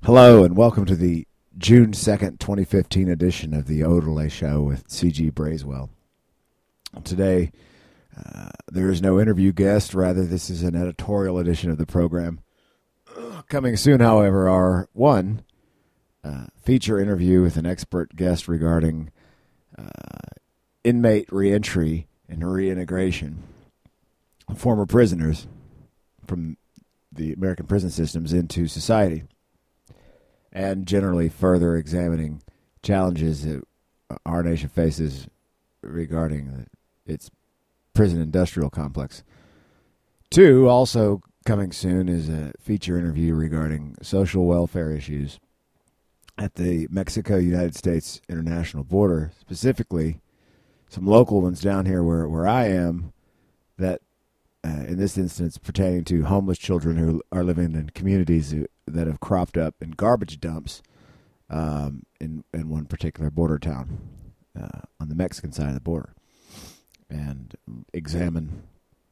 Hello and welcome to the June 2nd, 2015 edition of the Odelay Show with C.G. Braswell. Today, there is no interview guest. Rather, this is an editorial edition of the program. Coming soon, however, are one feature interview with an expert guest regarding inmate reentry and reintegration of former prisoners from the American prison systems into society, and generally further examining challenges that our nation faces regarding its prison industrial complex. Two, also coming soon, is a feature interview regarding social welfare issues at the Mexico-United States international border, specifically some local ones down here where I am that, in this instance, pertaining to homeless children who are living in communities that have cropped up in garbage dumps in one particular border town on the Mexican side of the border, and examine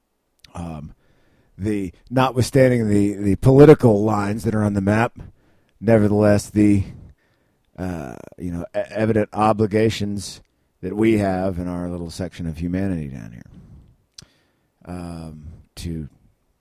notwithstanding the political lines that are on the map, nevertheless the evident obligations that we have in our little section of humanity down here to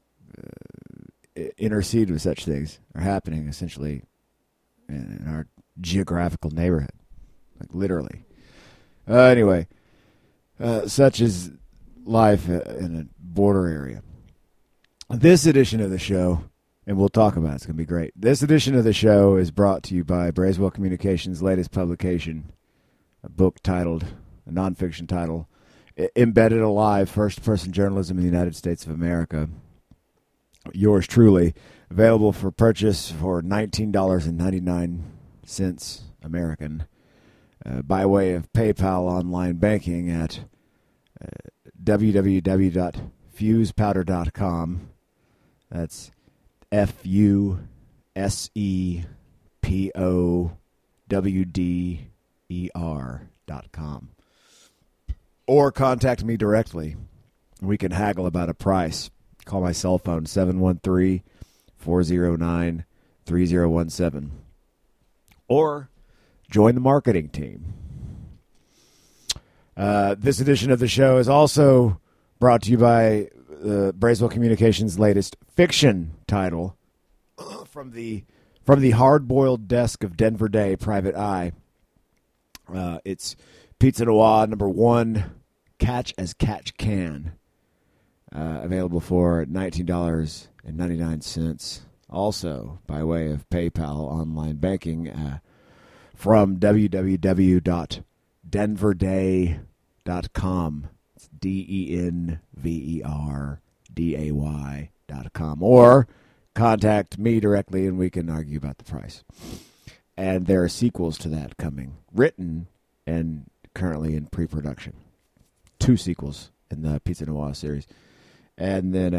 intercede with such things are happening essentially in our geographical neighborhood, like literally. Anyway, such is life in a border area. This edition of the show, and we'll talk about it, it's going to be great. This edition of the show is brought to you by Braswell Communications' latest publication, a book titled, a nonfiction title, Embedded Alive, First-Person Journalism in the United States of America. Yours truly, available for purchase for $19.99 American by way of PayPal online banking at www.fusepowder.com. That's FUSEPOWDER.com. Or contact me directly. We can haggle about a price. Call my cell phone, 713-409-3017. Or join the marketing team. This edition of the show is also brought to you by Braswell Communications' latest fiction title from the hard-boiled desk of Denver Day, Private Eye. It's Pizza Noir #1, Catch as Catch Can. Available for $19.99, also by way of PayPal online banking from www.denverday.com. It's DENVERDAY.com. Or contact me directly and we can argue about the price. And there are sequels to that coming, written and currently in pre-production. 2 sequels in the Pizza Noir series. And then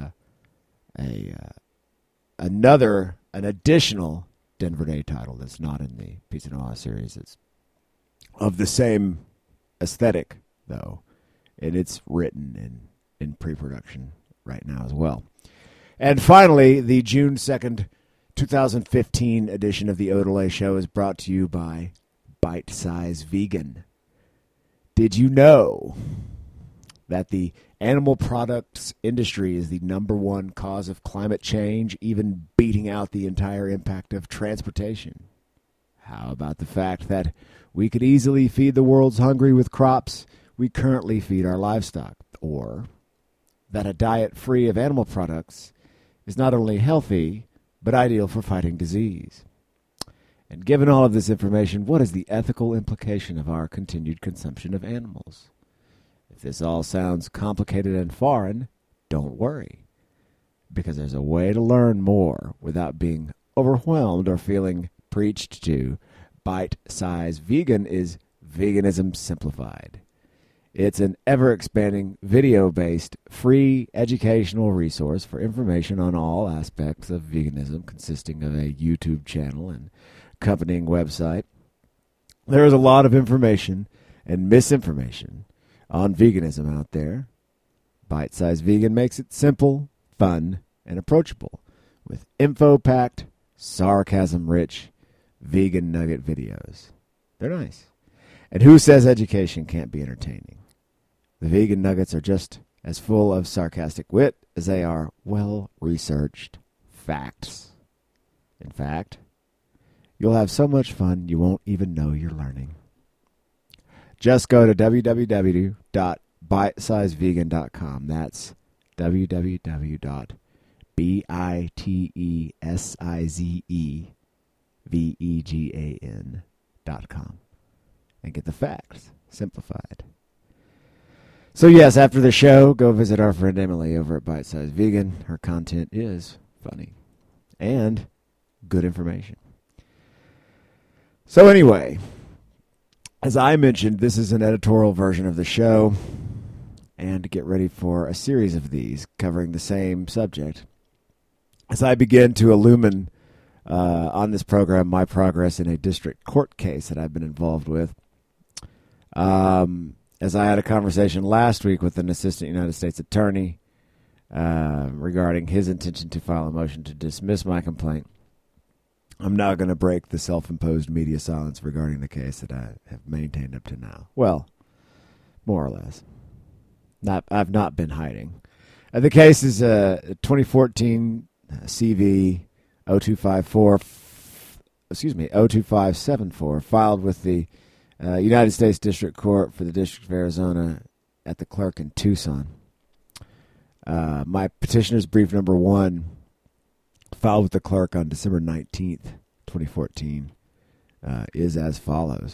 an additional Denver Day title that's not in the Pizza Noir series. It's of the same aesthetic, though, and it's written in pre-production right now as well. And finally, the June 2nd, 2015 edition of the Odelay Show is brought to you by Bite Size Vegan. Did you know that the animal products industry is the #1 cause of climate change, even beating out the entire impact of transportation? How about the fact that we could easily feed the world's hungry with crops we currently feed our livestock? Or that a diet free of animal products is not only healthy, but ideal for fighting disease? And given all of this information, what is the ethical implication of our continued consumption of animals? If this all sounds complicated and foreign, don't worry, because there's a way to learn more without being overwhelmed or feeling preached to. Bite Size Vegan is Veganism Simplified. It's an ever-expanding, video-based, free educational resource for information on all aspects of veganism, consisting of a YouTube channel and accompanying website. There is a lot of information and misinformation on veganism out there. Bite Size Vegan makes it simple, fun, and approachable, with info-packed, sarcasm-rich vegan nugget videos. They're nice. And who says education can't be entertaining? The vegan nuggets are just as full of sarcastic wit as they are well-researched facts. In fact, you'll have so much fun you won't even know you're learning. Just go to www.bitesizevegan.com. That's www.bitesizevegan.com and get the facts simplified. So yes, after the show, go visit our friend Emily over at Bite Size Vegan. Her content is funny and good information. So anyway, as I mentioned, this is an editorial version of the show, and get ready for a series of these covering the same subject. As I begin to illumine on this program my progress in a district court case that I've been involved with, as I had a conversation last week with an assistant United States attorney regarding his intention to file a motion to dismiss my complaint, I'm now going to break the self-imposed media silence regarding the case that I have maintained up to now. Well, more or less. I've not been hiding. The case is 2014 CV 02574, filed with the United States District Court for the District of Arizona at the clerk in Tucson. My petitioner's brief number 1, filed with the clerk on December 19th, 2014, is as follows.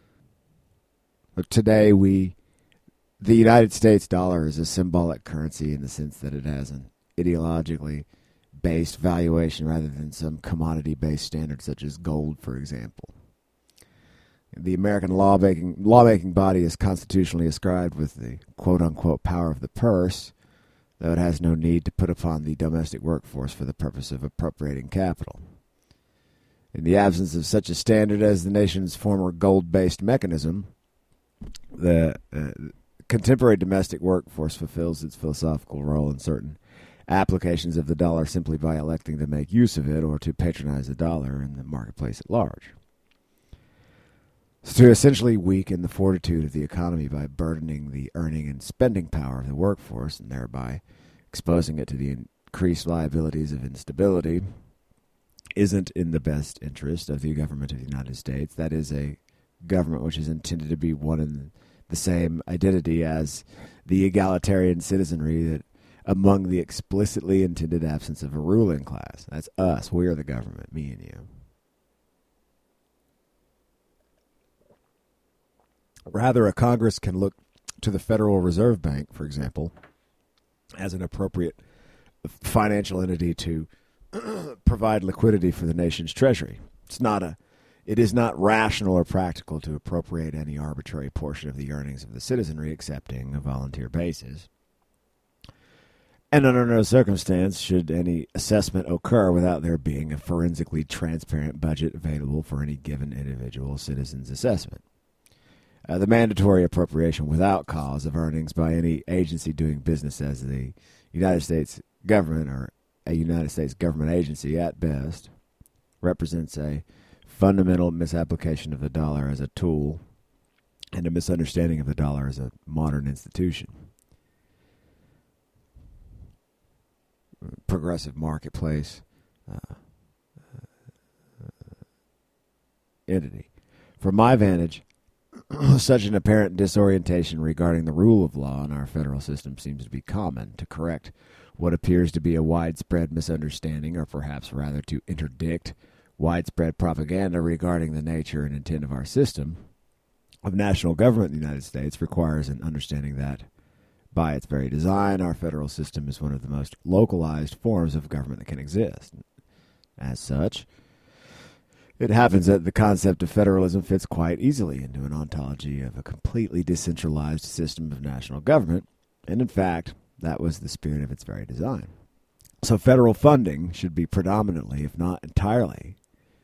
Today, the United States dollar is a symbolic currency in the sense that it has an ideologically based valuation rather than some commodity-based standard such as gold, for example. The American lawmaking body is constitutionally ascribed with the quote-unquote power of the purse, though it has no need to put upon the domestic workforce for the purpose of appropriating capital. In the absence of such a standard as the nation's former gold-based mechanism, the contemporary domestic workforce fulfills its philosophical role in certain applications of the dollar simply by electing to make use of it or to patronize the dollar in the marketplace at large. So to essentially weaken the fortitude of the economy by burdening the earning and spending power of the workforce and thereby exposing it to the increased liabilities of instability isn't in the best interest of the government of the United States. That is a government which is intended to be one and the same identity as the egalitarian citizenry that among the explicitly intended absence of a ruling class. That's us. We are the government, me and you. Rather, a Congress can look to the Federal Reserve Bank, for example, as an appropriate financial entity to provide liquidity for the nation's treasury. It is not rational or practical to appropriate any arbitrary portion of the earnings of the citizenry, excepting a volunteer basis. And under no circumstance should any assessment occur without there being a forensically transparent budget available for any given individual citizen's assessment. The mandatory appropriation without cause of earnings by any agency doing business as the United States government or a United States government agency at best represents a fundamental misapplication of the dollar as a tool and a misunderstanding of the dollar as a modern institution. Progressive marketplace entity. From my vantage, such an apparent disorientation regarding the rule of law in our federal system seems to be common. To correct what appears to be a widespread misunderstanding, or perhaps rather to interdict widespread propaganda regarding the nature and intent of our system of national government in the United States, requires an understanding that, by its very design, our federal system is one of the most localized forms of government that can exist. As such, it happens that the concept of federalism fits quite easily into an ontology of a completely decentralized system of national government, and in fact, that was the spirit of its very design. So federal funding should be predominantly, if not entirely,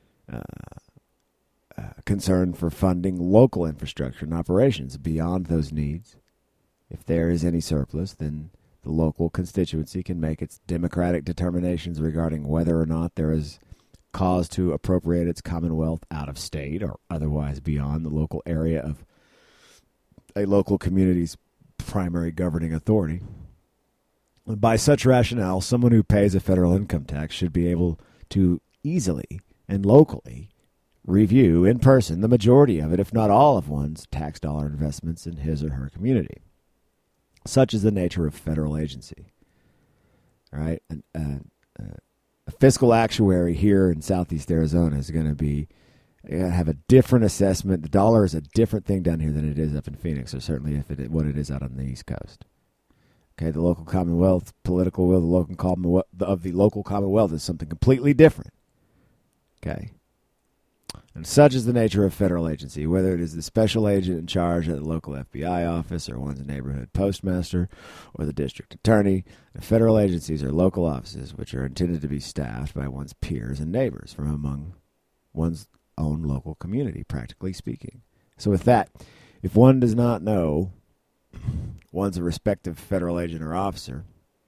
concerned for funding local infrastructure and operations. Beyond those needs, if there is any surplus, then the local constituency can make its democratic determinations regarding whether or not there is cause to appropriate its commonwealth out of state or otherwise beyond the local area of a local community's primary governing authority. By such rationale, someone who pays a federal income tax should be able to easily and locally review in person the majority of it, if not all of one's tax dollar investments in his or her community. Such is the nature of federal agency. All right? A fiscal actuary here in Southeast Arizona is going to have a different assessment. The dollar is a different thing down here than it is up in Phoenix, or certainly what it is out on the East Coast. Okay, the local commonwealth, political will of the local commonwealth is something completely different. Okay. And such is the nature of federal agency, whether it is the special agent in charge at the local FBI office or one's neighborhood postmaster or the district attorney. The federal agencies are local offices which are intended to be staffed by one's peers and neighbors from among one's own local community, practically speaking. So with that, if one does not know one's a respective federal agent or officer,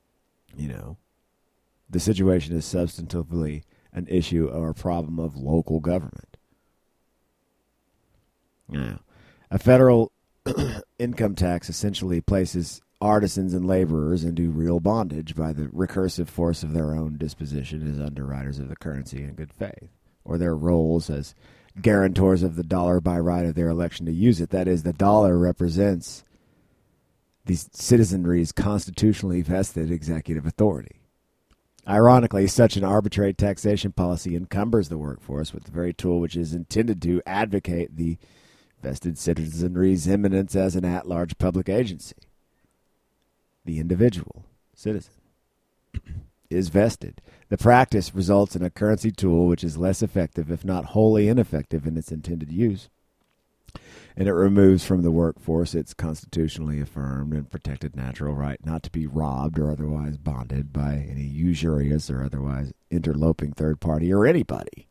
the situation is substantively an issue or a problem of local government. Now, a federal income tax essentially places artisans and laborers into real bondage by the recursive force of their own disposition as underwriters of the currency in good faith, or their roles as guarantors of the dollar by right of their election to use it. That is, the dollar represents the citizenry's constitutionally vested executive authority. Ironically, such an arbitrary taxation policy encumbers the workforce with the very tool which is intended to advocate the vested citizenry's eminence as an at-large public agency. The individual citizen is vested. The practice results in a currency tool which is less effective, if not wholly ineffective, in its intended use. And it removes from the workforce its constitutionally affirmed and protected natural right not to be robbed or otherwise bonded by any usurious or otherwise interloping third party or anybody.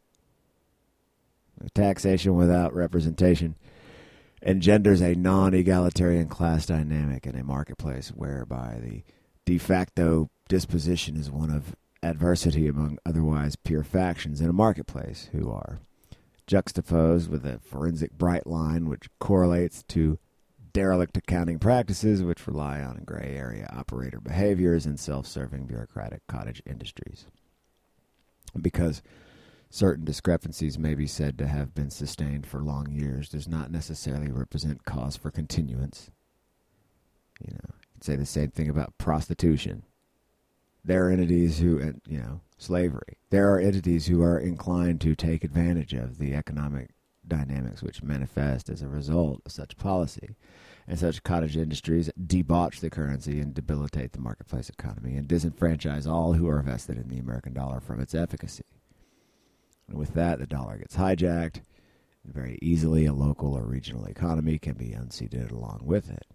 Taxation without representation engenders a non-egalitarian class dynamic in a marketplace whereby the de facto disposition is one of adversity among otherwise pure factions in a marketplace who are juxtaposed with a forensic bright line which correlates to derelict accounting practices which rely on gray area operator behaviors and self-serving bureaucratic cottage industries. Because certain discrepancies may be said to have been sustained for long years does not necessarily represent cause for continuance. You'd say the same thing about prostitution. There are entities who, slavery. There are entities who are inclined to take advantage of the economic dynamics which manifest as a result of such policy. And such cottage industries debauch the currency and debilitate the marketplace economy and disenfranchise all who are vested in the American dollar from its efficacy. And with that, the dollar gets hijacked, and very easily a local or regional economy can be unseated along with it.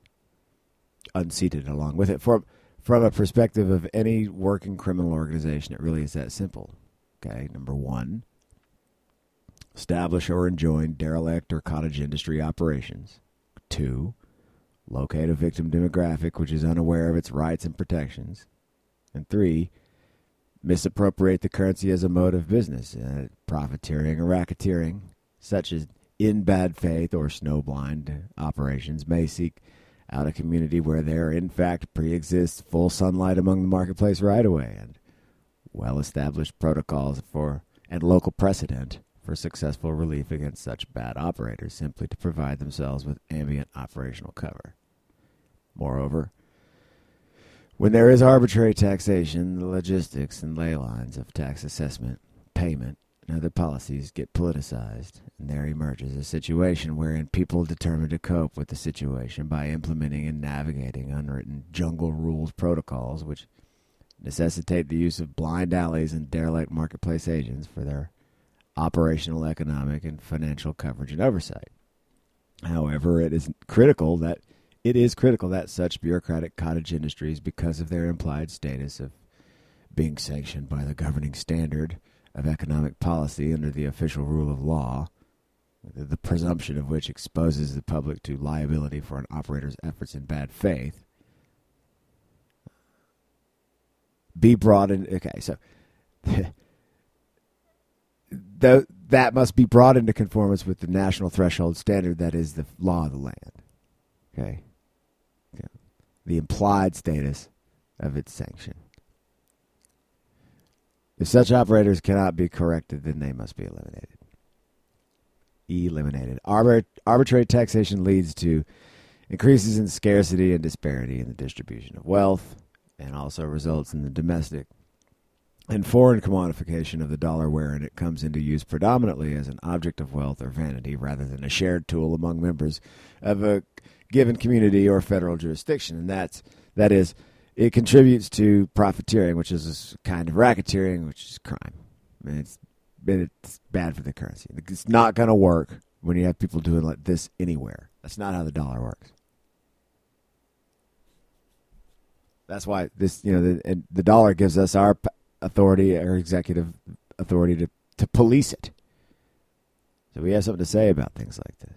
From a perspective of any working criminal organization, it really is that simple. Okay, number one, establish or enjoin derelict or cottage industry operations. 2, locate a victim demographic which is unaware of its rights and protections. And 3, misappropriate the currency as a mode of business, profiteering or racketeering, such as in bad faith or snowblind operations may seek out a community where there in fact pre-exists full sunlight among the marketplace right away and well-established protocols and local precedent for successful relief against such bad operators simply to provide themselves with ambient operational cover. Moreover, when there is arbitrary taxation, the logistics and ley lines of tax assessment, payment, and other policies get politicized, and there emerges a situation wherein people determine to cope with the situation by implementing and navigating unwritten jungle rules protocols which necessitate the use of blind alleys and derelict marketplace agents for their operational, economic, and financial coverage and oversight. However, it is critical that such bureaucratic cottage industries, because of their implied status of being sanctioned by the governing standard of economic policy under the official rule of law, the presumption of which exposes the public to liability for an operator's efforts in bad faith, be brought in. Okay, so that must be brought into conformance with the national threshold standard that is the law of the land. Okay? Yeah. The implied status of its sanction. If such operators cannot be corrected, then they must be eliminated. Arbitrary taxation leads to increases in scarcity and disparity in the distribution of wealth, and also results in the domestic and foreign commodification of the dollar, wherein it comes into use predominantly as an object of wealth or vanity rather than a shared tool among members of a given community or federal jurisdiction. And that is, it contributes to profiteering, which is a kind of racketeering, which is crime. I mean, it's bad for the currency. It's not going to work when you have people doing like this anywhere. That's not how the dollar works. That's why the dollar gives us our authority, our executive authority to police it. So we have something to say about things like this.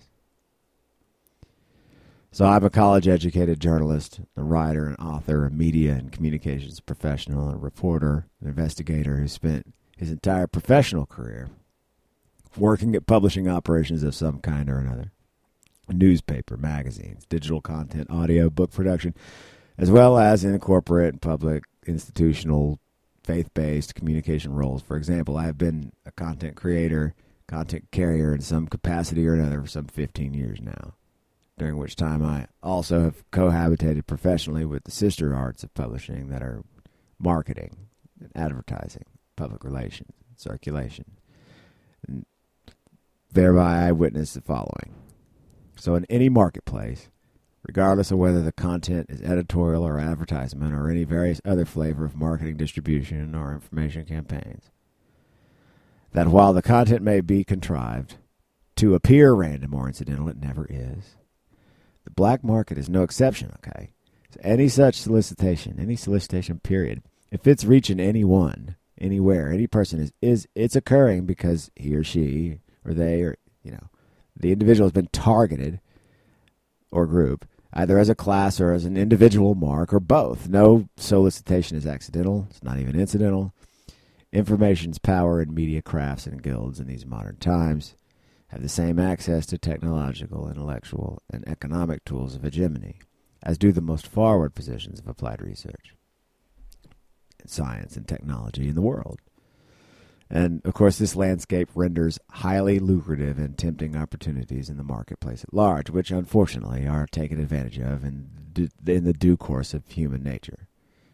So I'm a college-educated journalist, a writer, an author, a media and communications professional, a reporter, an investigator who spent his entire professional career working at publishing operations of some kind or another. A newspaper, magazines, digital content, audio, book production, as well as in corporate and public, institutional, faith-based communication roles. For example, I have been a content creator, content carrier in some capacity or another for some 15 years now, during which time I also have cohabitated professionally with the sister arts of publishing that are marketing, and advertising, public relations, circulation. And thereby I witnessed the following. So in any marketplace, regardless of whether the content is editorial or advertisement or any various other flavor of marketing distribution or information campaigns, that while the content may be contrived to appear random or incidental, it never is. The black market is no exception, okay? So any such solicitation period, if it's reaching anyone, anywhere, any person it's occurring because he or she or they or, the individual has been targeted or group, either as a class or as an individual mark or both. No solicitation is accidental. It's not even incidental. Information's power in media crafts and guilds in these modern times have the same access to technological, intellectual, and economic tools of hegemony as do the most forward positions of applied research, science, and technology in the world. And, of course, this landscape renders highly lucrative and tempting opportunities in the marketplace at large, which, unfortunately, are taken advantage of in the due course of human nature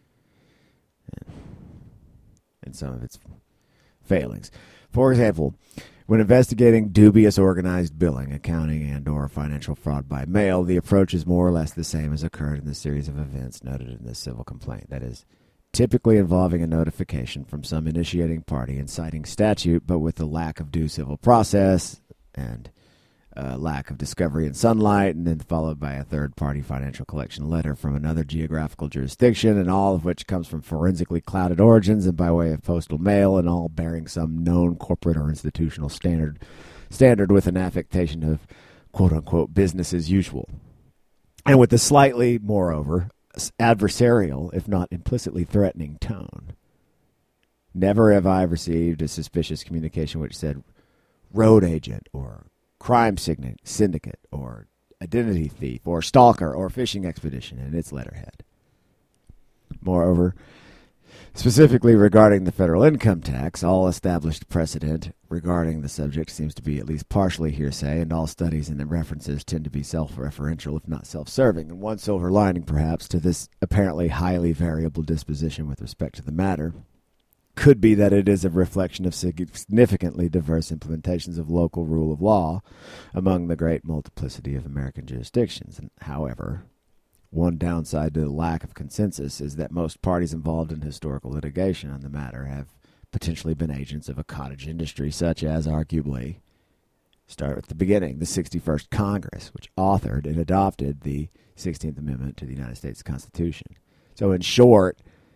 and some of its failings. For example, when investigating dubious organized billing, accounting, and or financial fraud by mail, the approach is more or less the same as occurred in the series of events noted in this civil complaint. That is, typically involving a notification from some initiating party inciting statute, but with the lack of due civil process and lack of discovery in sunlight, and then followed by a third-party financial collection letter from another geographical jurisdiction, and all of which comes from forensically clouded origins and by way of postal mail, and all bearing some known corporate or institutional standard with an affectation of quote-unquote business as usual. And with a slightly, moreover, adversarial, if not implicitly threatening tone. Never have I received a suspicious communication which said road agent or crime syndicate or identity thief or stalker or fishing expedition in its letterhead. Moreover, specifically regarding the federal income tax, all established precedent regarding the subject seems to be at least partially hearsay, and all studies and references tend to be self-referential, if not self-serving. And one silver lining, perhaps, to this apparently highly variable disposition with respect to the matter could be that it is a reflection of significantly diverse implementations of local rule of law among the great multiplicity of American jurisdictions. And, however, one downside to the lack of consensus is that most parties involved in historical litigation on the matter have potentially been agents of a cottage industry, such as, arguably, start at the beginning, the 61st Congress, which authored and adopted the 16th Amendment to the United States Constitution. So, in short,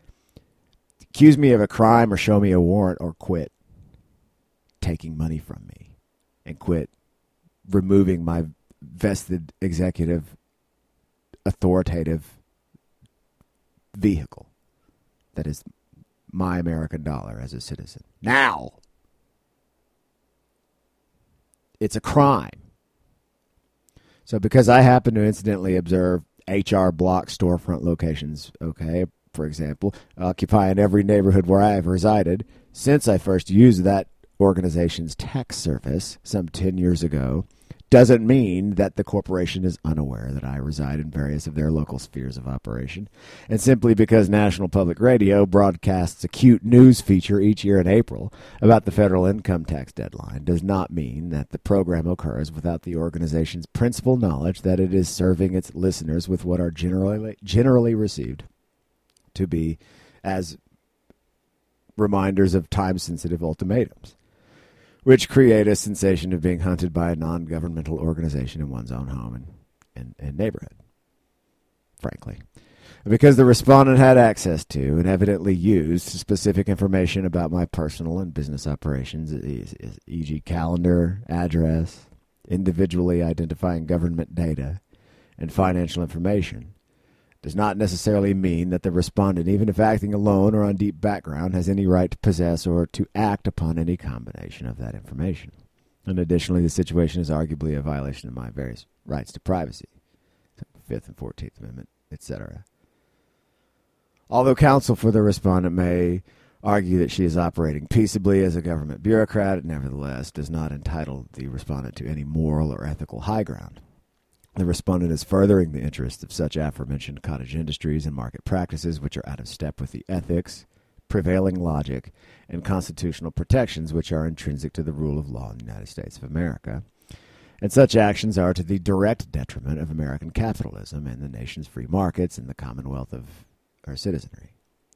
accuse me of a crime or show me a warrant or quit taking money from me and quit removing my vested executive authoritative vehicle that is my American dollar as a citizen. Now! it's a crime. So because I happen to incidentally observe HR Block storefront locations, okay, for example, occupy in every neighborhood where I have resided since I first used that organization's tax service some 10 years ago, doesn't mean that the corporation is unaware that I reside in various of their local spheres of operation. And simply because National Public Radio broadcasts a cute news feature each year in April about the federal income tax deadline does not mean that the program occurs without the organization's principal knowledge that it is serving its listeners with what are generally received to be as reminders of time-sensitive ultimatums, which create a sensation of being hunted by a non-governmental organization in one's own home and neighborhood, frankly. Because the respondent had access to and evidently used specific information about my personal and business operations, e.g. calendar, address, individually identifying government data, and financial information, does not necessarily mean that the respondent, even if acting alone or on deep background, has any right to possess or to act upon any combination of that information. And additionally, the situation is arguably a violation of my various rights to privacy, Fifth and 14th Amendment, etc. Although counsel for the respondent may argue that she is operating peaceably as a government bureaucrat, it nevertheless does not entitle the respondent to any moral or ethical high ground. The respondent is furthering the interests of such aforementioned cottage industries and market practices which are out of step with the ethics, prevailing logic, and constitutional protections which are intrinsic to the rule of law in the United States of America. And such actions are to the direct detriment of American capitalism and the nation's free markets and the commonwealth of our citizenry.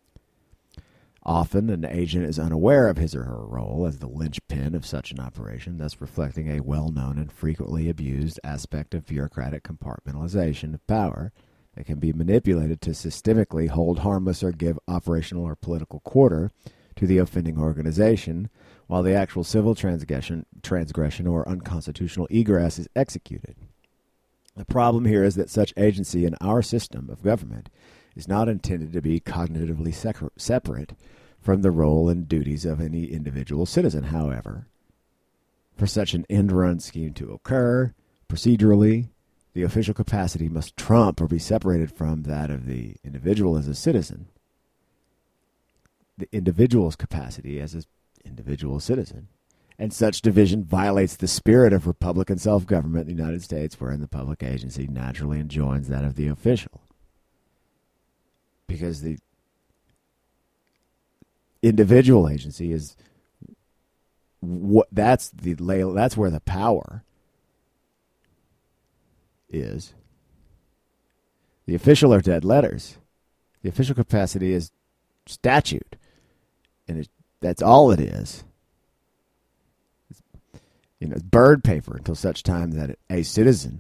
Often, an agent is unaware of his or her role as the linchpin of such an operation, thus reflecting a well-known and frequently abused aspect of bureaucratic compartmentalization of power that can be manipulated to systemically hold harmless or give operational or political quarter to the offending organization, while the actual civil transgression or unconstitutional egress is executed. The problem here is that such agency in our system of government is not intended to be cognitively separate from the role and duties of any individual citizen. However, for such an end-run scheme to occur, procedurally, the official capacity must trump or be separated from that of the individual as a citizen. The individual's capacity as an individual citizen. And such division violates the spirit of republican self-government in the United States, wherein the public agency naturally enjoins that of the official. Because the individual agency is that's where the power is. The official are dead letters. The official capacity is statute, and that's all it is. It's bird paper until such time that a citizen,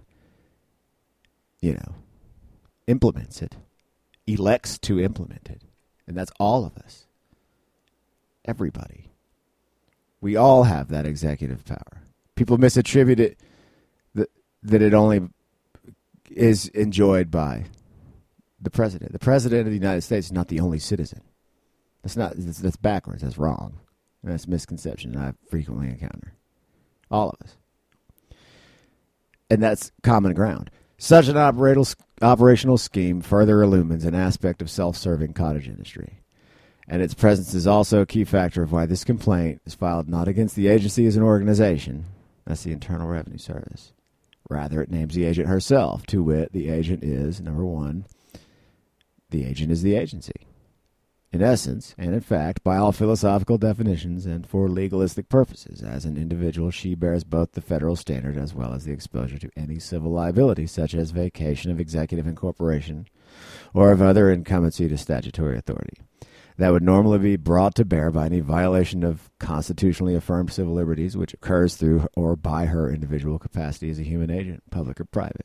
implements it, elects to implement it, and that's all of us. Everybody. We all have that executive power. People misattribute it that it only is enjoyed by the president. The president of the United States is not the only citizen. That's backwards. That's wrong. And that's a misconception I frequently encounter. All of us. And that's common ground. Such an operational scheme further illumines an aspect of self-serving cottage industry. And its presence is also a key factor of why this complaint is filed not against the agency as an organization, that's the Internal Revenue Service. Rather, it names the agent herself, to wit, the agent is, number one, the agent is the agency. In essence, and in fact, by all philosophical definitions and for legalistic purposes, as an individual, she bears both the federal standard as well as the exposure to any civil liability, such as vacation of executive incorporation or of other incumbency to statutory authority, that would normally be brought to bear by any violation of constitutionally affirmed civil liberties which occurs through or by her individual capacity as a human agent, public or private.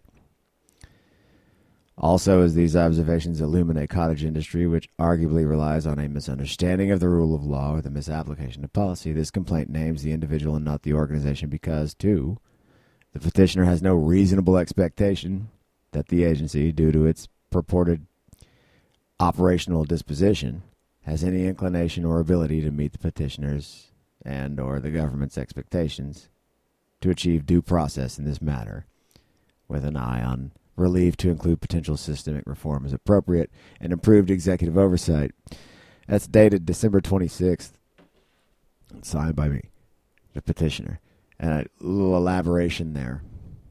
Also, as these observations illuminate cottage industry, which arguably relies on a misunderstanding of the rule of law or the misapplication of policy, this complaint names the individual and not the organization because, 2, the petitioner has no reasonable expectation that the agency, due to its purported operational disposition, has any inclination or ability to meet the petitioner's and or the government's expectations to achieve due process in this matter, with an eye on relief to include potential systemic reform as appropriate and improved executive oversight. That's dated December 26th, signed by me, the petitioner. And a little elaboration there.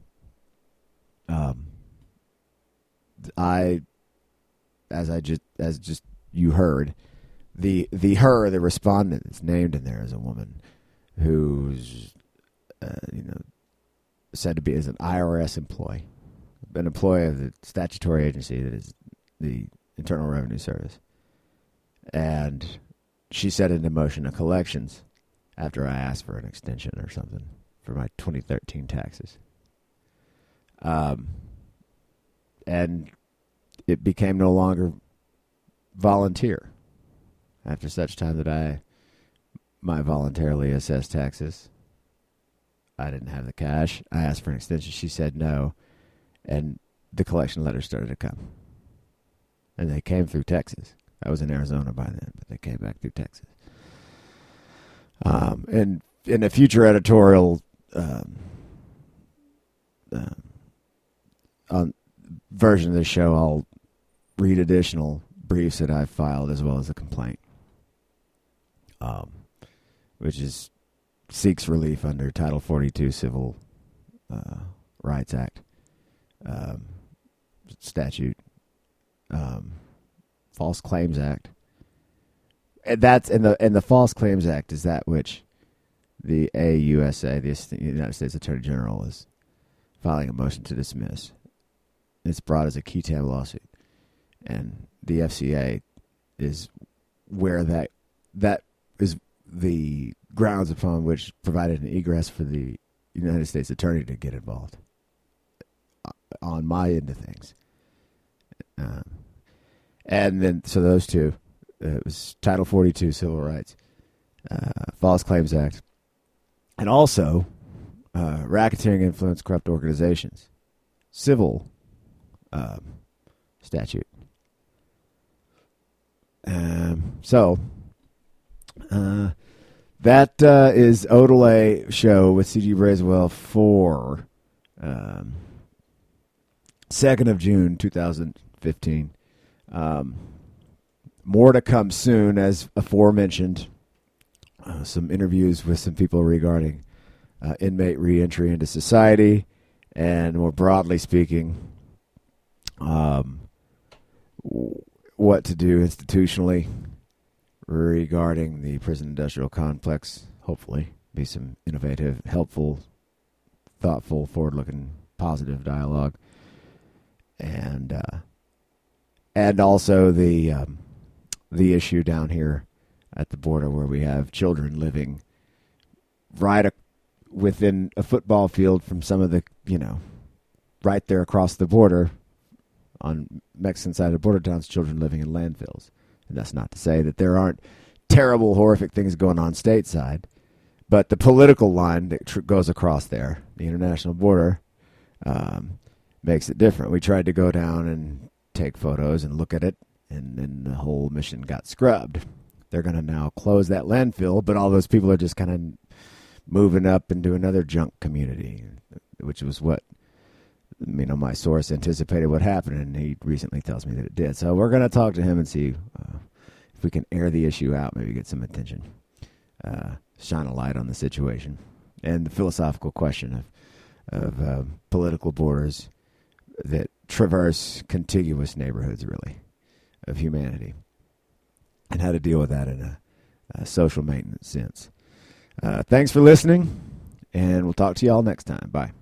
As you heard, the respondent is named in there as a woman who's, said to be as an IRS employee, an employee of the statutory agency that is the Internal Revenue Service. And she set into motion a collections after I asked for an extension or something for my 2013 taxes. And it became no longer volunteer after such time that I might voluntarily assess taxes. I didn't have the cash. I asked for an extension. She said no. And the collection letters started to come. And they came through Texas. I was in Arizona by then, but they came back through Texas. And in a future editorial on version of the show, I'll read additional briefs that I've filed as well as a complaint, which seeks relief under Title 42 Civil Rights Act statute, False Claims Act. And that's in the False Claims Act is that which the AUSA, the United States Attorney General, is filing a motion to dismiss. It's brought as a QI-TAM lawsuit, and the FCA is where that is the grounds upon which provided an egress for the United States Attorney to get involved on my end of things. And then, so those two, it was Title 42 Civil Rights, False Claims Act, and also Racketeering, Influence, Corrupt Organizations, civil statute. That is Odelay Show with C.G. Braswell for 2nd of June, 2015. More to come soon, as aforementioned. Some interviews with some people regarding inmate reentry into society, and more broadly speaking, what to do institutionally regarding the prison industrial complex. Hopefully, be some innovative, helpful, thoughtful, forward-looking, positive dialogue, and also the issue down here at the border where we have children living right within a football field from some of the, right there across the border on Mexican side of the border towns, children living in landfills. And that's not to say that there aren't terrible, horrific things going on stateside, but the political line that goes across there, the international border, makes it different. We tried to go down and take photos and look at it, and then the whole mission got scrubbed. They're going to now close that landfill, but all those people are just kind of moving up into another junk community, which was what, my source anticipated would happen, and he recently tells me that it did. So we're going to talk to him and see if we can air the issue out, maybe get some attention, shine a light on the situation, and the philosophical question of political borders that traverse contiguous neighborhoods, really, of humanity, and how to deal with that in a social maintenance sense. Thanks for listening, and we'll talk to you all next time. Bye.